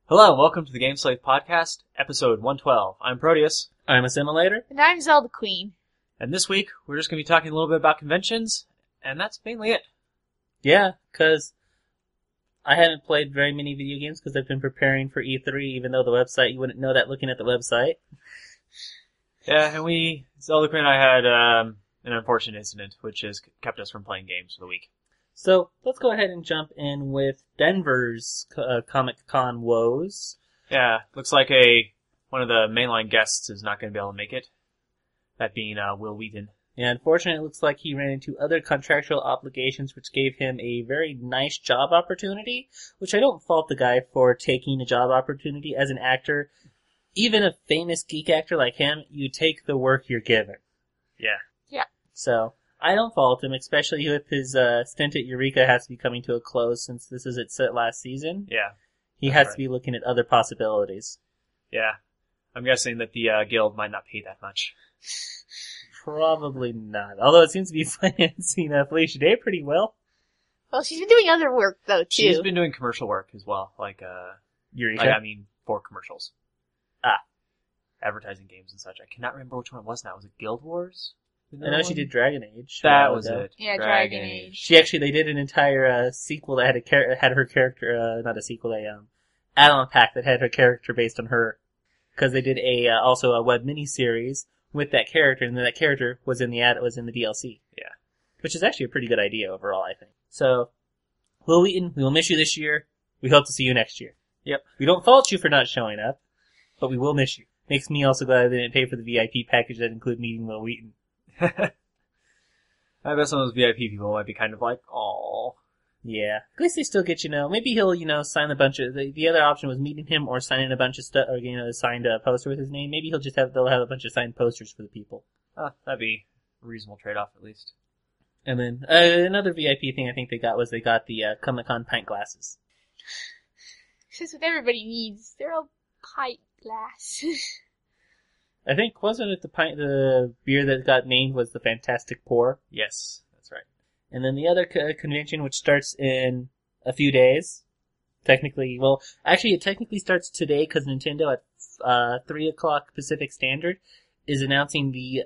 Hello, and welcome to the Game Slave Podcast, episode 112. I'm Proteus. I'm Assimilator. And I'm Zelda Queen. And this week, we're just going to be talking a little bit about conventions, and that's mainly it. Yeah, because I haven't played very many video games because I've been preparing for E3, even though the website, you wouldn't know that looking at the website. Yeah, and Zelda Queen and I had an unfortunate incident, which has kept us from playing games for the week. So, let's go ahead and jump in with Denver's Comic-Con woes. Yeah, looks like one of the mainline guests is not going to be able to make it. That being Will Wheaton. Yeah, unfortunately, it looks like he ran into other contractual obligations which gave him a very nice job opportunity, which I don't fault the guy for taking a job opportunity as an actor. Even a famous geek actor like him, you take the work you're given. Yeah. Yeah. So, I don't fault him, especially with his stint at Eureka has to be coming to a close since this is its last season. Yeah. He has to be looking at other possibilities. Yeah. I'm guessing that the guild might not pay that much. Probably not. Although it seems to be financing Felicia Day pretty well. Well, she's been doing other work, though, too. She's been doing commercial work as well, Eureka? for commercials. Advertising games and such. I cannot remember which one it was now. Was it Guild Wars? I know she did Dragon Age. That was it. Yeah, Dragon Age. They did an entire sequel that had her character, not a sequel, add-on pack that had her character based on her. Because they did also a web miniseries with that character, and then that character was in the DLC. Yeah. Which is actually a pretty good idea overall, I think. So, Will Wheaton, we will miss you this year. We hope to see you next year. Yep. We don't fault you for not showing up, but we will miss you. Makes me also glad they didn't pay for the VIP package that included meeting Will Wheaton. I bet some of those VIP people might be kind of like, aww. Yeah. At least they still get, maybe he'll, sign a bunch of, the other option was meeting him or signing a bunch of stuff, or, signed a poster with his name. Maybe they'll have a bunch of signed posters for the people. That'd be a reasonable trade-off at least. And then, another VIP thing I think they got the Comic-Con pint glasses. This is what everybody needs. They're all pint glass. I think, wasn't it the beer that got named was the Fantastic Pour? Yes, that's right. And then the other convention, which starts in a few days, it technically starts today because Nintendo at 3 o'clock Pacific Standard is announcing the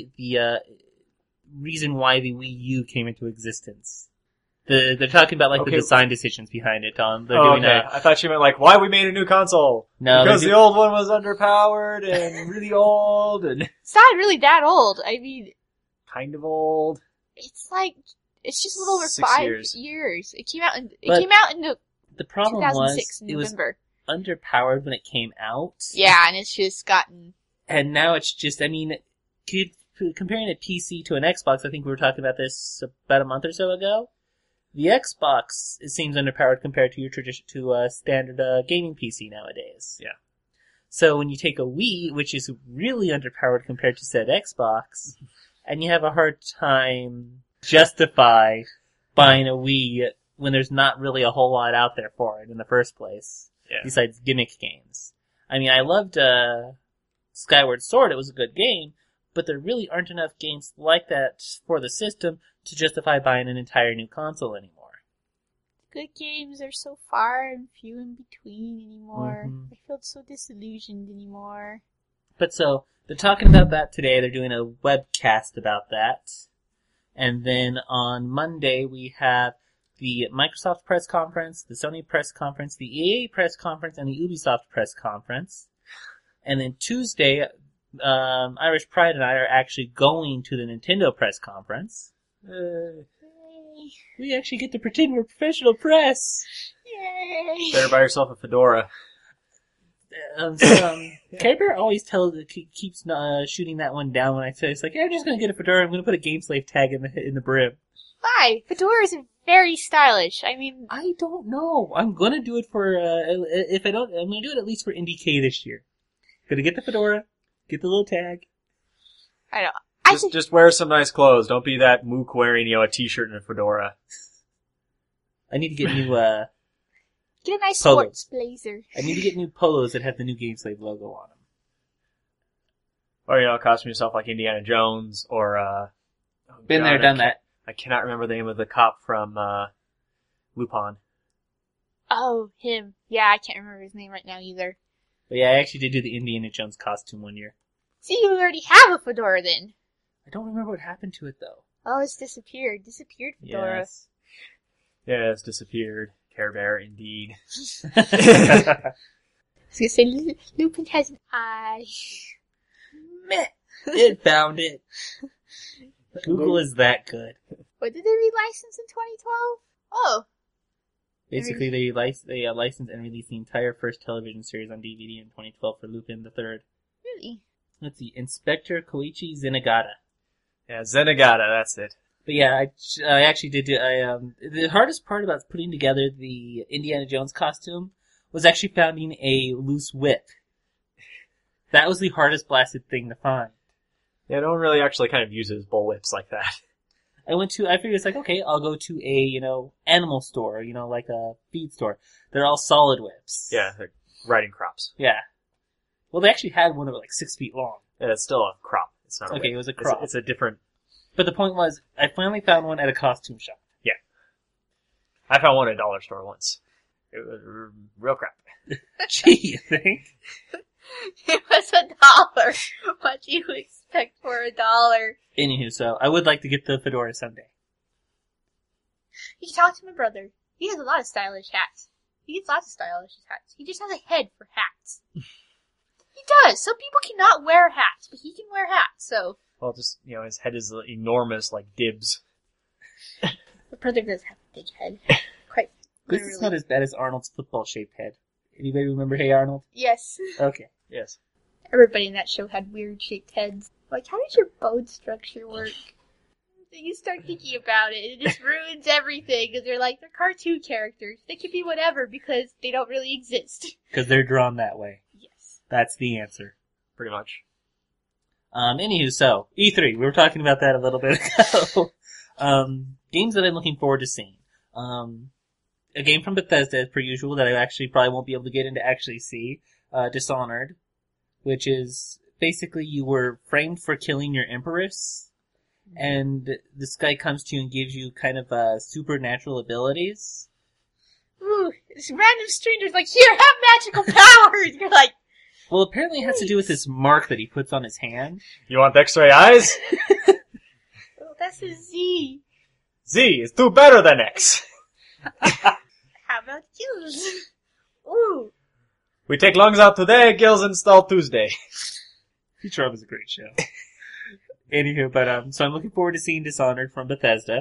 reason why the Wii U came into existence. They're talking about the design decisions behind it, Tom. They're doing I thought you meant why we made a new console. No, because the old one was underpowered and really old and It's not really that old. I mean, kind of old. it's just a little over 6 years. It came out in the problem 2006 was it was November. underpowered when it came out. Yeah, and it's just gotten... And now it's just, comparing a PC to an Xbox, I think we were talking about this about a month or so ago. The Xbox, it seems underpowered compared to a standard gaming PC nowadays. Yeah. So when you take a Wii, which is really underpowered compared to said Xbox, and you have a hard time justify buying a Wii when there's not really a whole lot out there for it in the first place, besides gimmick games. I mean, I loved Skyward Sword, it was a good game, but there really aren't enough games like that for the system to justify buying an entire new console anymore. Good games are so far and few in between anymore. Mm-hmm. I feel so disillusioned anymore. But so, they're talking about that today. They're doing a webcast about that. And then on Monday, we have the Microsoft press conference, the Sony press conference, the EA press conference, and the Ubisoft press conference. And then Tuesday, Irish Pride and I are actually going to the Nintendo press conference. We actually get to pretend we're professional press. Yay! Better buy yourself a fedora. Care Bear always keeps shooting that one down when I say, it's like, I'm just gonna get a fedora, I'm gonna put a Game Slave tag in the brim. Why? Fedoras are very stylish. I mean... I don't know. I'm gonna do it for, if I don't, I'm gonna do it at least for IndieK this year. Gonna get the fedora, get the little tag. I don't... Just wear some nice clothes. Don't be that mook wearing, a t-shirt and a fedora. I need to get new, get a nice polos. sports blazer. I need to get new polos that have the new Game Slave logo on them. Or, costume yourself like Indiana Jones, or, Been there, done that. I cannot remember the name of the cop from, Lupin. Oh, him. Yeah, I can't remember his name right now either. But yeah, I actually did do the Indiana Jones costume one year. See, you already have a fedora then. I don't remember what happened to it though. Oh, it's disappeared. Disappeared fedora. Yes. Yeah, it's disappeared. Care Bear, indeed. I was gonna say, Lupin has an eye. Meh. It found it. Google is that good. What did they relicense in 2012? Oh. Basically, they licensed and released the entire first television series on DVD in 2012 for Lupin III. Really? Let's see, Inspector Koichi Zenigata. Yeah, Zenigata, that's it. But yeah, I actually did do, the hardest part about putting together the Indiana Jones costume was actually finding a loose whip. That was the hardest blasted thing to find. Yeah, no one really actually kind of uses bullwhips like that. I figured it's like, okay, I'll go to a, animal store, like a feed store. They're all solid whips. Yeah, they're riding crops. Yeah. Well, they actually had one that was like 6 feet long. Yeah, it's still a crop. It's not a Okay, whip. it was a crop. It's a different... But the point was, I finally found one at a costume shop. Yeah. I found one at a dollar store once. It was real crap. Gee, you think? It was $1. What do you expect for $1? Anywho, so I would like to get the fedora someday. You can talk to my brother. He has a lot of stylish hats. He gets lots of stylish hats. He just has a head for hats. He does. Some people cannot wear hats, but he can wear hats, so... Well, just, his head is enormous, like Dibs. My brother does have a big head. Quite This literally. is not as bad as Arnold's football-shaped head. Anybody remember Hey Arnold? Yes. Okay. Yes. Everybody in that show had weird shaped heads. Like, how does your bone structure work? Then you start thinking about it, and it just ruins everything, because they're cartoon characters. They can be whatever, because they don't really exist. Because they're drawn that way. Yes. That's the answer. Pretty much. Anywho, so, E3, we were talking about that a little bit ago. Games that I'm looking forward to seeing. A game from Bethesda, as per usual, that I actually probably won't be able to get in to actually see. Dishonored. Which is, basically you were framed for killing your Empress. And this guy comes to you and gives you kind of, supernatural abilities. Ooh, this random stranger's like, here, have magical powers! You're like, Well, apparently it has to do with this mark that he puts on his hand. You want the X-ray eyes? oh, that's a Z. Z is do better than X. How about gills? Ooh. We take lungs out today, gills installed Tuesday. Futurama is a great show. Anywho, but, so I'm looking forward to seeing Dishonored from Bethesda.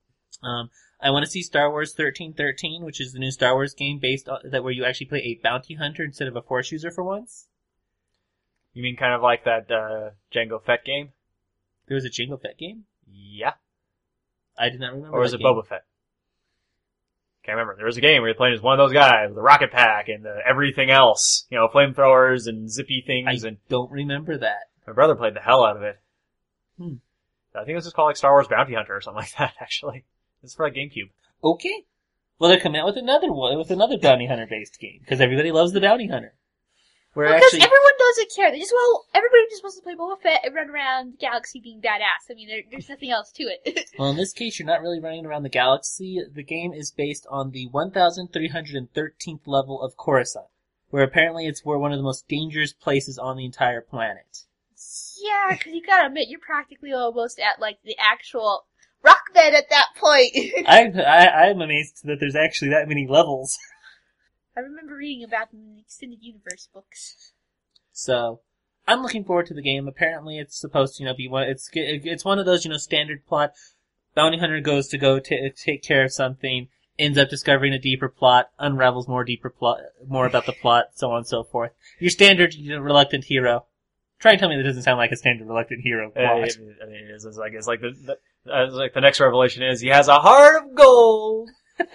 I want to see Star Wars 1313, which is the new Star Wars game based on that where you actually play a bounty hunter instead of a Force user for once. You mean kind of like that, Jango Fett game? There was a Jango Fett game? Yeah. I did not remember. Or was that it game. Boba Fett? Can't remember. There was a game where you're playing as one of those guys with a rocket pack and everything else. Flamethrowers and zippy things. I And don't remember that. my brother played the hell out of it. Hmm. I think it was just called like Star Wars Bounty Hunter or something like that, actually. It's for like GameCube. Okay. Well, they're coming out with another one, with another bounty hunter based game because everybody loves the bounty hunter. Where Because actually, everyone doesn't care. Everybody just wants to play Boba Fett and run around the galaxy being badass. I mean, there's nothing else to it. well, in this case, you're not really running around the galaxy. The game is based on the 1,313th level of Coruscant, where apparently it's one of the most dangerous places on the entire planet. yeah, because you gotta admit, you're practically almost at, the actual rock bed at that point. I'm amazed that there's actually that many levels. I remember reading about them in the Extended Universe books. So, I'm looking forward to the game. Apparently, it's supposed to, be one. It's one of those, standard plot. Bounty hunter goes to go take care of something, ends up discovering a deeper plot, unravels more about the plot, so on and so forth. Your standard reluctant hero. Try and tell me that doesn't sound like a standard reluctant hero plot. It's like the next revelation is he has a heart of gold.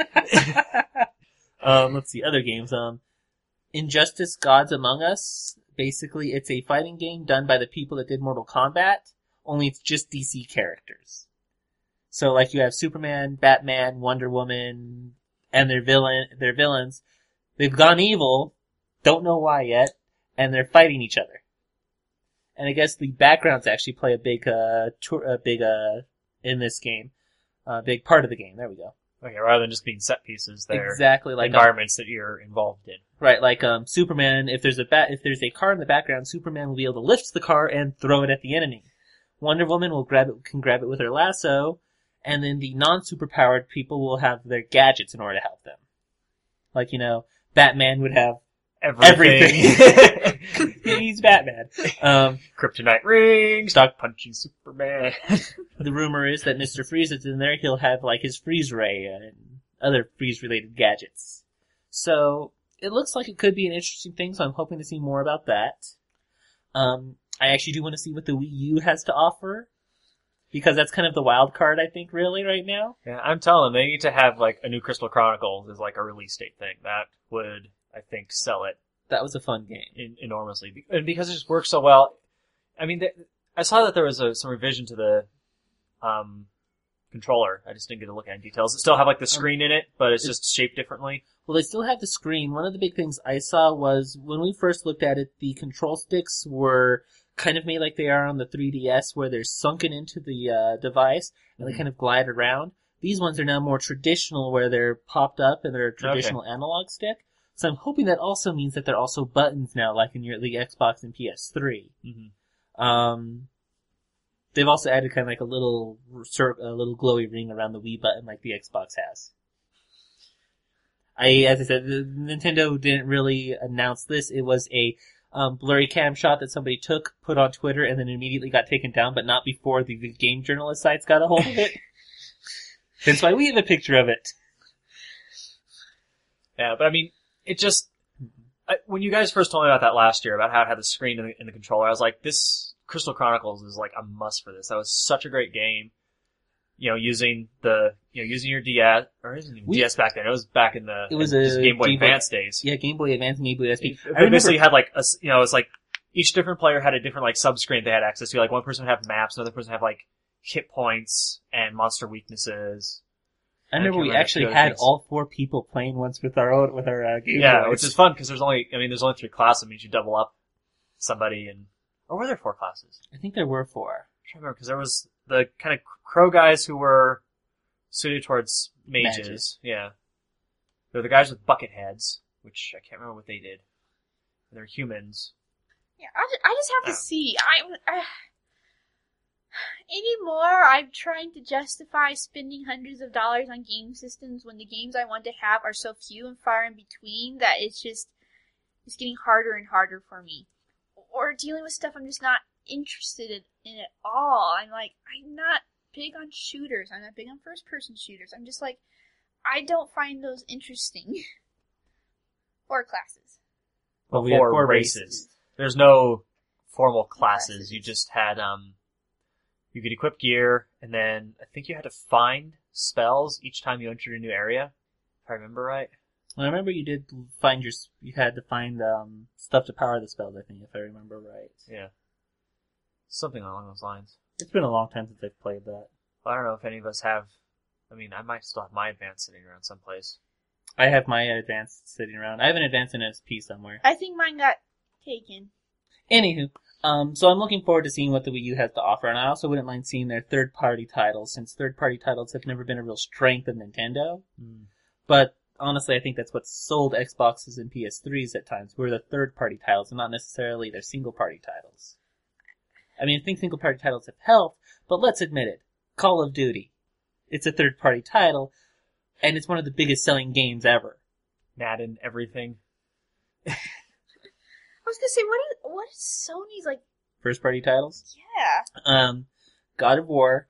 Let's see, other games. Injustice Gods Among Us. Basically, it's a fighting game done by the people that did Mortal Kombat, only it's just DC characters. So, you have Superman, Batman, Wonder Woman, and their villains. They've gone evil, don't know why yet, and they're fighting each other. And I guess the backgrounds actually play a big in this game. Big part of the game, there we go. Okay, rather than just being set pieces, they're Exactly like environments that you're involved in. right, like Superman. If there's a car in the background, Superman will be able to lift the car and throw it at the enemy. Wonder Woman can grab it with her lasso, and then the non-superpowered people will have their gadgets in order to help them. Like, Batman would have everything. He's Batman. Kryptonite rings, dog punching Superman. The rumor is that Mr. Freeze is in there. He'll have like his freeze ray and other freeze-related gadgets. So it looks like it could be an interesting thing. So I'm hoping to see more about that. I actually do want to see what the Wii U has to offer, because that's kind of the wild card, I think, really right now. Yeah, I'm telling them they need to have like a new Crystal Chronicles as like a release date thing. That would, I think, sell it. That was a fun game. Enormously. And because it just works so well. I mean, I saw that there was some revision to the controller. I just didn't get to look at any details. It still have like the screen in it, but it's just shaped differently. Well, they still have the screen. One of the big things I saw was when we first looked at it, the control sticks were kind of made like they are on the 3DS, where they're sunken into the device and they kind of glide around. These ones are now more traditional, where they're popped up and they're a traditional analog stick. So I'm hoping that also means that they're also buttons now, like in the Xbox and PS3. Mm-hmm. They've also added kind of like a little glowy ring around the Wii button, like the Xbox has. As I said, Nintendo didn't really announce this. It was a blurry cam shot that somebody took, put on Twitter, and then immediately got taken down, but not before the game journalist sites got a hold of it. That's why we have a picture of it. Yeah, but I mean, it just... when you guys first told me about that last year, about how it had the screen in the controller, I was like, this Crystal Chronicles is like a must for this. That was such a great game. Using your DS, or isn't even DS back then. It was back in the Game Boy Advance days. Yeah, Game Boy Advance and Game Boy SP. It basically had like it's like each different player had a different like sub-screen they had access to. Like one person would have maps, another person would have like hit points and monster weaknesses. I remember we actually had all 4 people playing once with our Game Yeah, Boys. which is fun because there's only 3 classes. It means you double up somebody or were there 4 classes? I think there were 4. I'm trying to remember because there was the kind of crow guys who were suited towards mages. Yeah. They're the guys with bucket heads, which I can't remember what they did. They're humans. Yeah, I just have to see. Anymore, I'm trying to justify spending hundreds of dollars on game systems when the games I want to have are so few and far in between that it's getting harder and harder for me. Or dealing with stuff I'm just not interested in at all. I'm not big on shooters. I'm not big on first-person shooters. I'm just like, I don't find those interesting. 4 classes. Well, we had 4 races. There's no formal classes. You just had, you could equip gear, and then I think you had to find spells each time you entered a new area, if I remember right. Well, I remember you had to find stuff to power the spells, I think, if I remember right. Yeah. Something along those lines. It's been a long time since I've played that. I don't know if any of us have, I might still have my Advance sitting around someplace. I have my Advance sitting around. I have an Advance in SP somewhere. I think mine got taken. Anywho, so I'm looking forward to seeing what the Wii U has to offer, and I also wouldn't mind seeing their third-party titles, since third-party titles have never been a real strength of Nintendo. But honestly, I think that's what sold Xboxes and PS3s at times, were the third-party titles, and not necessarily their single-party titles. I think single-party titles have helped, but let's admit it. Call of Duty. It's a third-party title, and it's one of the biggest selling games ever. Madden, everything. I was gonna say, what is Sony's, first-party titles? Yeah. God of War.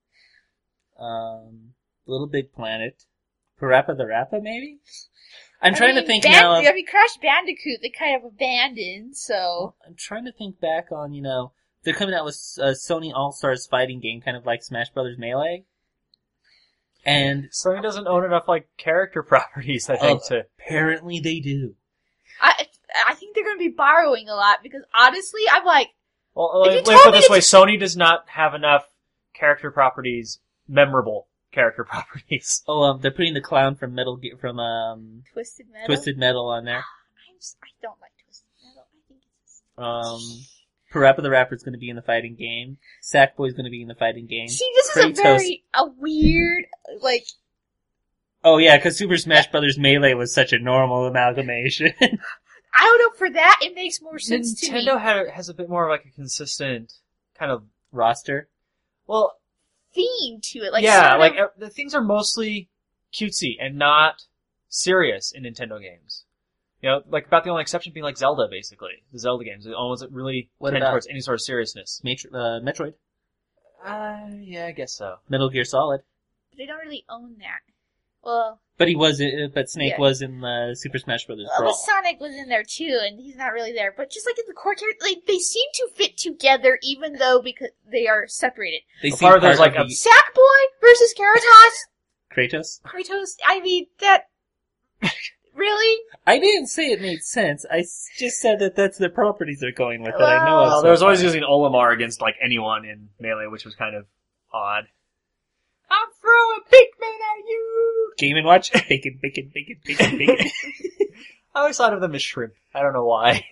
Little Big Planet. Parappa the Rappa, maybe? I'm trying to think now. Crash Bandicoot, they kind of abandoned, so. I'm trying to think back on, they're coming out with a Sony All-Stars fighting game, kind of like Smash Brothers Melee. And Sony doesn't own enough, character properties, I think, to... Apparently they do. I think they're going to be borrowing a lot, because honestly, I'm like... Well, let me put it this way, Sony does not have enough character properties, memorable character properties. Oh, they're putting the clown from Twisted Metal? Twisted Metal on there. I don't like Twisted Metal. I think it's just... Parappa the Rapper's going to be in the fighting game. Sackboy's going to be in the fighting game. See, this is a weird, Oh yeah, because Super Smash Bros. Melee was such a normal amalgamation. I don't know, for that, it makes more sense to me. Nintendo has a bit more of like a consistent kind of, Roster. well, Theme to it. Like, yeah, sort like of, the things are mostly cutesy and not serious in Nintendo games. You know, like about the only exception being like Zelda, basically. The Zelda games. It almost really What tend about- towards any sort of seriousness. Metroid. Yeah, I guess so. Metal Gear Solid. they don't really own that. Well, But but Snake Yeah. was in Super Smash Bros. but Brawl. Sonic was in there too, and he's not really there. But just like in the core character, like, they seem to fit together, even though because they are separated. They Well, seem part of there's part like of the- Sackboy versus Kratos. Kratos. I mean, that really? I didn't say it made sense. I just said that that's the properties they're going with that I know of. Well, so there was always far. using Olimar against like anyone in Melee, which was kind of odd. I'm throwing Pikmin at you! Game & Watch. Bacon. I always thought of them as shrimp. I don't know why.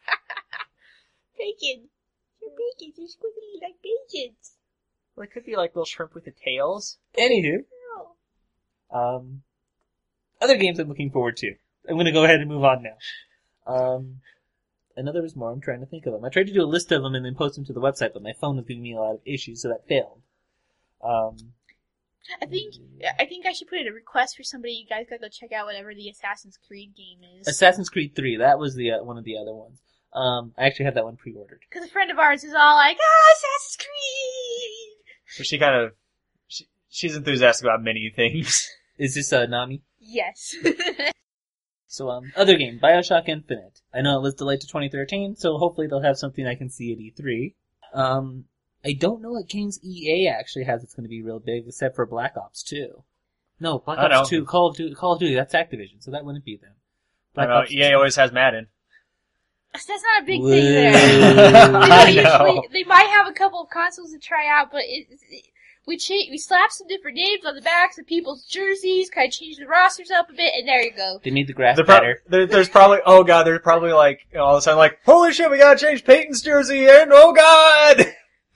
Bacon. Your bacon. You're squiggly like bacon. Well, it could be like little shrimp with the tails. Anywho, Oh. other games I'm looking forward to. I'm going to go ahead and move on now. I know there was more. I'm trying to think of them. I tried to do a list of them and then post them to the website, but my phone was giving me a lot of issues, so that failed. I think I should put in a request for somebody. You guys gotta go check out whatever the Assassin's Creed game is. Assassin's Creed 3, that was the one of the other ones. I actually have that one pre-ordered. Because a friend of ours is all like, Assassin's Creed! So she kind of, she's enthusiastic about many things. Is this Nami? Yes. So, other game, Bioshock Infinite. I know it was delayed to 2013, so hopefully they'll have something I can see at E3. I don't know what games EA actually has that's going to be real big, except for Black Ops 2. No, Black I know. Ops 2, Call of Duty, that's Activision, so that wouldn't be them. I know, EA always has Madden. That's not a big thing Whoa. there. I know. They might have a couple of consoles to try out, but we slapped some different names on the backs of people's jerseys, kind of changed the rosters up a bit, and there you go. They made the grass They're better. there's probably, oh god, there's probably like, you know, all of a sudden like, holy shit, we gotta change Peyton's jersey, and oh god!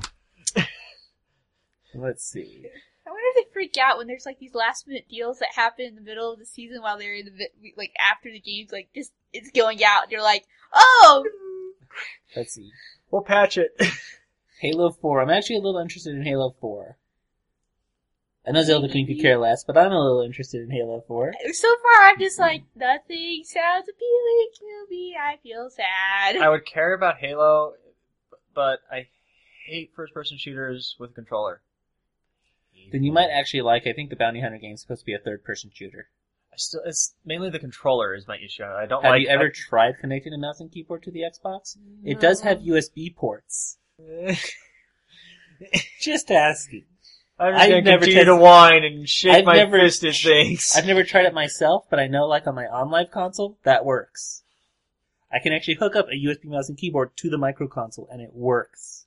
Let's see. I wonder if they freak out when there's like these last minute deals that happen in the middle of the season while they're in like after the game's like just it's going out. And you're like, oh, Let's see. We'll patch it. Halo 4. I'm actually a little interested in Halo 4. I know Zelda Queen could care less, but I'm a little interested in Halo 4. so far I'm just like nothing sounds appealing to me. I feel sad. I would care about Halo, but I hate first-person shooters with a controller. Then you might actually like, I think the Bounty Hunter game is supposed to be a third-person shooter. It's mainly the controller is my issue. I don't Have like. you ever tried connecting a mouse and keyboard to the Xbox? It does have USB ports. Just asking. I'm just I've gonna never continue to tested- whine and shake I've my never- fist at things. I've never tried it myself, but I know like on my OnLive console, that works. I can actually hook up a USB mouse and keyboard to the micro console, and it works.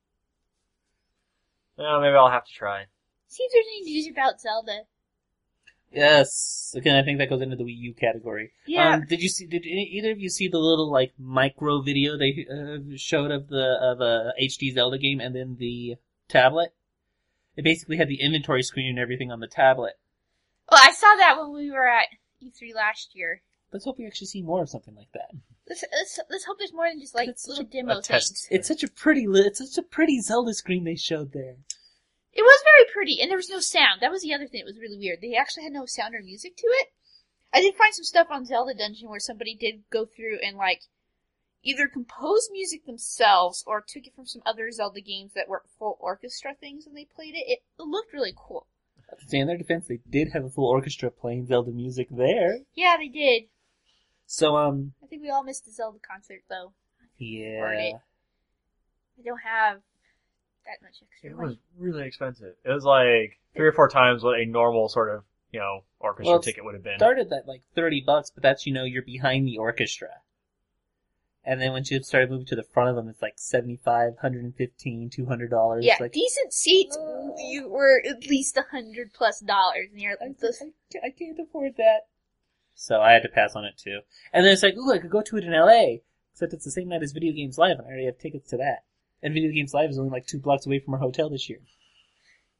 Well, maybe I'll have to try. See if there's any news about Zelda. Yes. Again, I think that goes into the Wii U category. Yeah. Did either of you see the little like micro video they showed of a HD Zelda game and then the tablet? It basically had the inventory screen and everything on the tablet. Well, I saw that when we were at E3 last year. Let's hope we actually see more of something like that. Let's hope there's more than just like It's little such demo a test. things. It's such a pretty Zelda screen they showed there. It was very pretty, and there was no sound. That was the other thing that was really weird. They actually had no sound or music to it. I did find some stuff on Zelda Dungeon where somebody did go through and like either compose music themselves or took it from some other Zelda games that were full orchestra things and they played it. It looked really cool. To say in their defense, they did have a full orchestra playing Zelda music there. Yeah, they did. So, I think we all missed the Zelda concert though. yeah. I don't have that much extra It money. was really expensive. It was like 3 or 4 times what a normal sort of, you know, orchestra Well, ticket would have been. Started at like $30, but that's, you're behind the orchestra. And then once you started moving to the front of them, it's like $75, $115, $200. Yeah, Like, decent seats you were at least $100+, and you're like, this. I can't afford that. So I had to pass on it too. And then it's like, ooh, I could go to it in LA. Except it's the same night as Video Games Live, and I already have tickets to that. And Video Games Live is only like 2 blocks away from our hotel this year.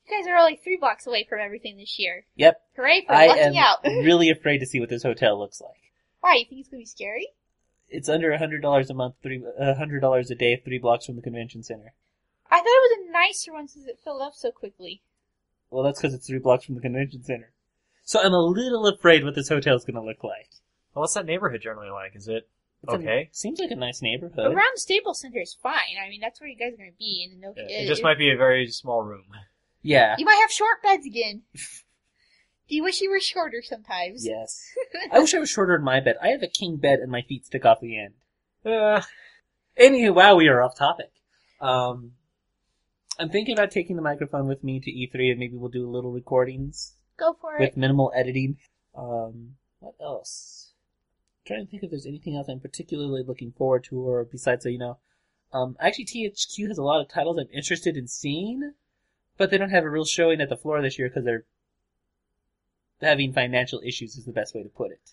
You guys are only 3 blocks away from everything this year. Yep. Hooray for I lucking am out. really afraid to see what this hotel looks like. Why, you think it's gonna be scary? It's under $100 a month, $100 a day, 3 blocks from the convention center. I thought it was a nicer one since it filled up so quickly. Well, that's because it's 3 blocks from the convention center. So I'm a little afraid what this hotel is going to look like. Well, what's that neighborhood generally like? Is it It's okay? Seems like a nice neighborhood. Around the Staples Center is fine. I mean, that's where you guys are gonna be. And no, It just might be a very small room. Yeah. You might have short beds again. Do you wish you were shorter sometimes? Yes. I wish I was shorter in my bed. I have a king bed and my feet stick off the end. Anyway, wow, we are off topic. I'm thinking about taking the microphone with me to E3 and maybe we'll do little recordings Go for with it. minimal editing. What else? I'm trying to think if there's anything else I'm particularly looking forward to, or besides, actually THQ has a lot of titles I'm interested in seeing, but they don't have a real showing at the floor this year because they're having financial issues is the best way to put it.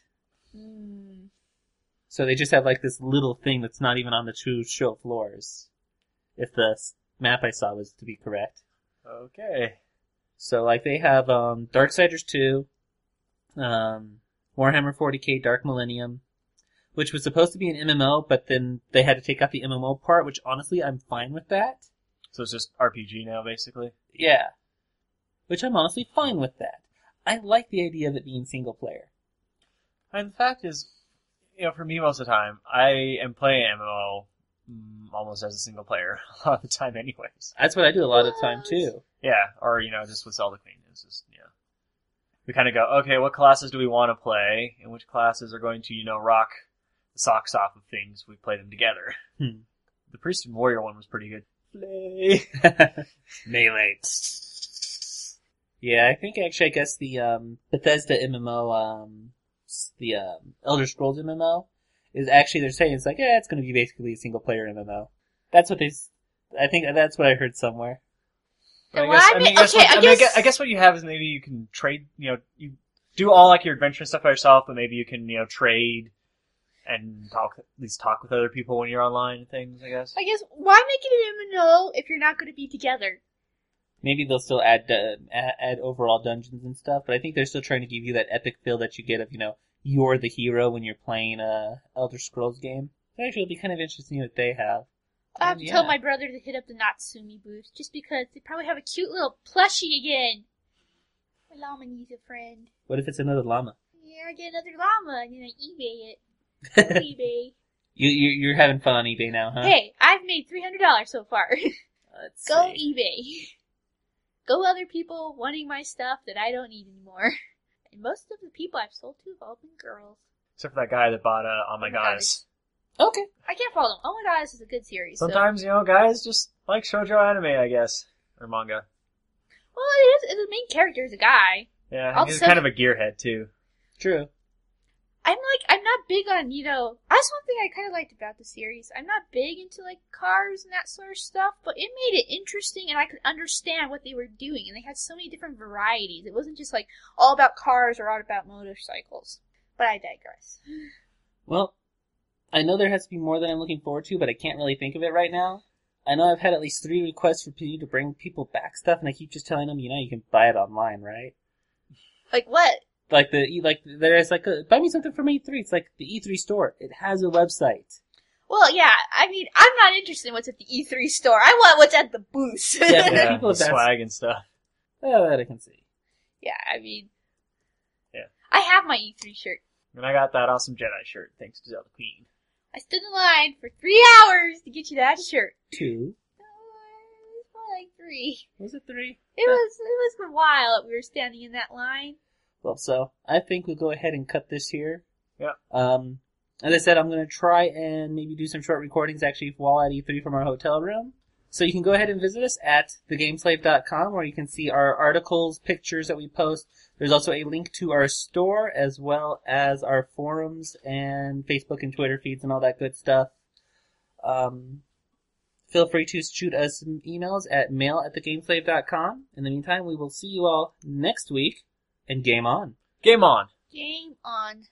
So they just have like this little thing that's not even on the two show floors. If the map I saw was to be correct. Okay. So like they have Darksiders 2, Warhammer 40k Dark Millennium, which was supposed to be an MMO, but then they had to take out the MMO part, which honestly I'm fine with that. So it's just RPG now, basically? Yeah. Which I'm honestly fine with that. I like the idea of it being single player. And the fact is, for me most of the time, I am playing MMO almost as a single player a lot of the time anyways. That's what I do a lot of the time too. Yeah, or, just with Zelda Queen. It's just, we kind of go, okay, what classes do we want to play, and which classes are going to, rock the socks off of things? We play them together. The Priest and Warrior one was pretty good. Play. Melee. Yeah, I think actually, I guess the Bethesda MMO, the Elder Scrolls MMO, is actually, they're saying it's like, it's going to be basically a single player MMO. That's what I think that's what I heard somewhere. I guess what you have is maybe you can trade, you do all like your adventure stuff by yourself, but maybe you can, trade and at least talk with other people when you're online and things, I guess. I guess, why make it an MMO if you're not going to be together? Maybe they'll still add overall dungeons and stuff, but I think they're still trying to give you that epic feel that you get of, you're the hero when you're playing a Elder Scrolls game. So actually, it'll be kind of interesting what they have. I have to tell my brother to hit up the Natsumi booth, just because they probably have a cute little plushie again. My llama needs a friend. What if it's another llama? Yeah, I get another llama, and then I eBay it. Go eBay. You're having fun on eBay now, huh? Hey, I've made $300 so far. Let's Go see. eBay. Go other people wanting my stuff that I don't need anymore. And most of the people I've sold to have all been girls. Except for that guy that bought Oh My Goddess. Okay. I can't follow them. Oh my god, this is a good series. Sometimes, guys just like shoujo anime, I guess. Or manga. Well, it is. The main character is a guy. Yeah, Also- he's kind of a gearhead, too. True. I'm not big on, that's one thing I kind of liked about the series. I'm not big into, cars and that sort of stuff, but it made it interesting and I could understand what they were doing. And they had so many different varieties. It wasn't just, all about cars or all about motorcycles. But I digress. Well, I know there has to be more that I'm looking forward to, but I can't really think of it right now. I know I've had at least 3 requests for you to bring people back stuff, and I keep just telling them, you can buy it online, right? Like what? There's buy me something from E3. It's like the E3 store. It has a website. Well, yeah, I mean, I'm not interested in what's at the E3 store. I want what's at the booth. Yeah, Yeah, people the have asked- swag and stuff. Oh, that I can see. Yeah, I mean... Yeah. I have my E3 shirt. And I got that awesome Jedi shirt, thanks to Zelda Queen. I stood in line for 3 hours to get you that shirt. 2. No, it was more like 3. Was it 3? It was for a while that we were standing in that line. Well, so I think we'll go ahead and cut this here. Yeah. As I said, I'm going to try and maybe do some short recordings actually while at E3 from our hotel room. So you can go ahead and visit us at thegameslave.com where you can see our articles, pictures that we post. There's also a link to our store as well as our forums and Facebook and Twitter feeds and all that good stuff. Feel free to shoot us some emails at mail@thegameslave.com. In the meantime, we will see you all next week, and game on. Game on! Game on.